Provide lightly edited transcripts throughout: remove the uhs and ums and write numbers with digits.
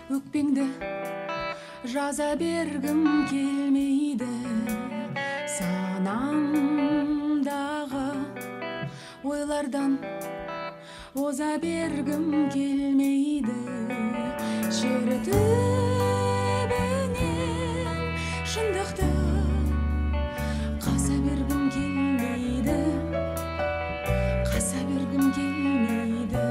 өкпеңді жаза бергім келмейді, санамдағы ойлардан оза бергім келмейді, жер түбінен шындықты қаса бергім келмейді, қаса бергім келмейді.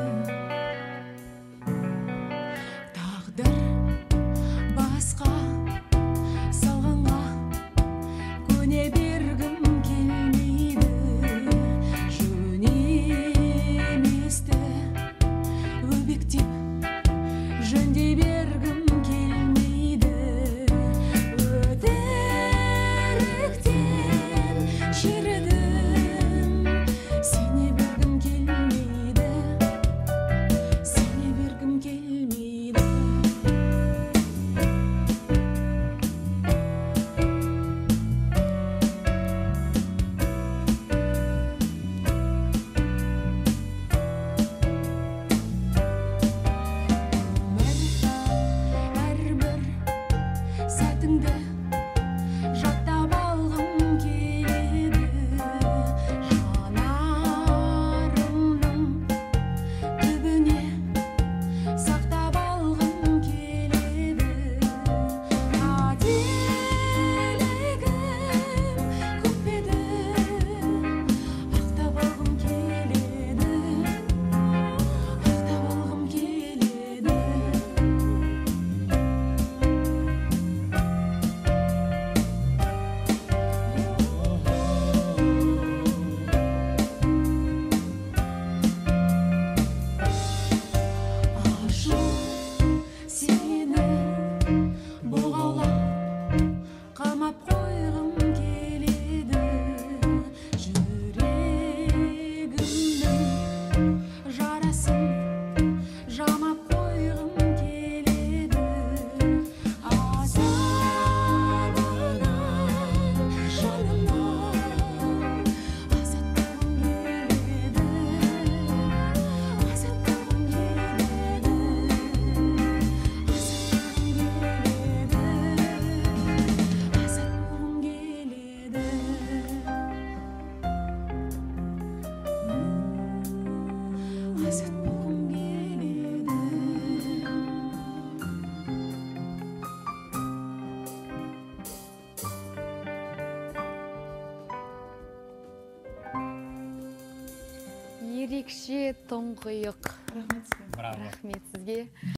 Тағдыр басқа салғанға көне бергім келмейді, жөн еместі өбектеп жөндей бергім келмейді, өтіріктен шірідім, сене бергім келмейді, сене бергім келмейді. Әрбір сәтіңді жаттап алғым келеді, жанарымның түбіне сақтап алғым келеді, қателігім көп еді, ақтап алғым келеді, ақтап алғым келеді. Ашу сені бұғаулап қамап қойғым келеді, жүрегімнің жарасын жамап қойғым келеді, азабынан жанымнан азат болғым келеді, азат болғым келеді, азат болғым келеді. Азат болғым келеді. Ерекше тұңғиық. Браво. Рахмет сізге.